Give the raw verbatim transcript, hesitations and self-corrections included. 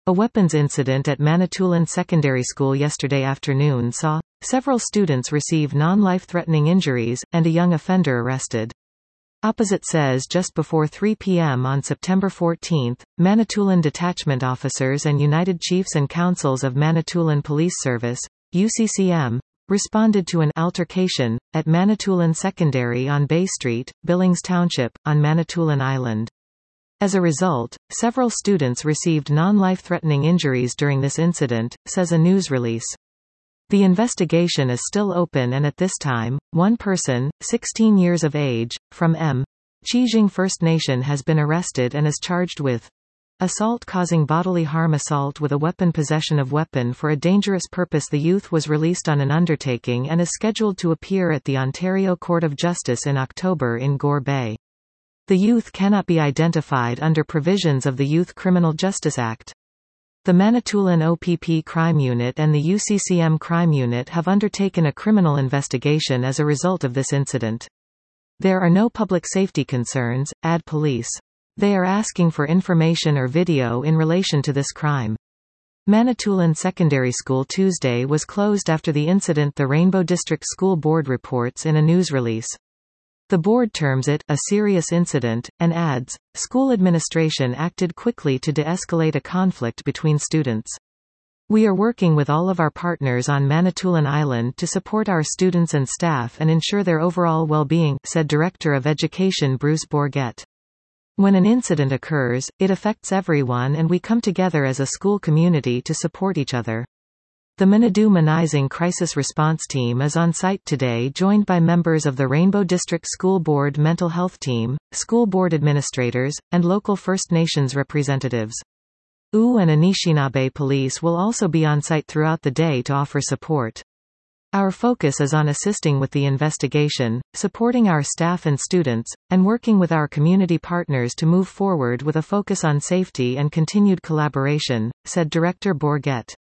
A weapons incident at Manitoulin Secondary School yesterday afternoon saw several students receive non-life-threatening injuries, and a young offender arrested. Opposite says just before three p m on September fourteenth, Manitoulin detachment officers and United Chiefs and Councils of Manitoulin Police Service, U C C M, responded to an altercation at Manitoulin Secondary on Bay Street, Billings Township, on Manitoulin Island. As a result, several students received non-life-threatening injuries during this incident, says a news release. The investigation is still open and at this time, one person, sixteen years of age, from M. Chijing First Nation has been arrested and is charged with assault causing bodily harm, assault with a weapon, possession of weapon for a dangerous purpose. The youth was released on an undertaking and is scheduled to appear at the Ontario Court of Justice in October in Gore Bay. The youth cannot be identified under provisions of the Youth Criminal Justice Act. The Manitoulin O P P Crime Unit and the U C C M Crime Unit have undertaken a criminal investigation as a result of this incident. There are no public safety concerns, add police. They are asking for information or video in relation to this crime. Manitoulin Secondary School Tuesday was closed after the incident, the Rainbow District School Board reports in a news release. The board terms it a serious incident, and adds, school administration acted quickly to de-escalate a conflict between students. We are working with all of our partners on Manitoulin Island to support our students and staff and ensure their overall well-being, said Director of Education Bruce Bourget. When an incident occurs, it affects everyone and we come together as a school community to support each other. The Manadoo Manizing Crisis Response Team is on site today, joined by members of the Rainbow District School Board Mental Health Team, school board administrators, and local First Nations representatives. U and Anishinaabe police will also be on site throughout the day to offer support. Our focus is on assisting with the investigation, supporting our staff and students, and working with our community partners to move forward with a focus on safety and continued collaboration, said Director Bourget.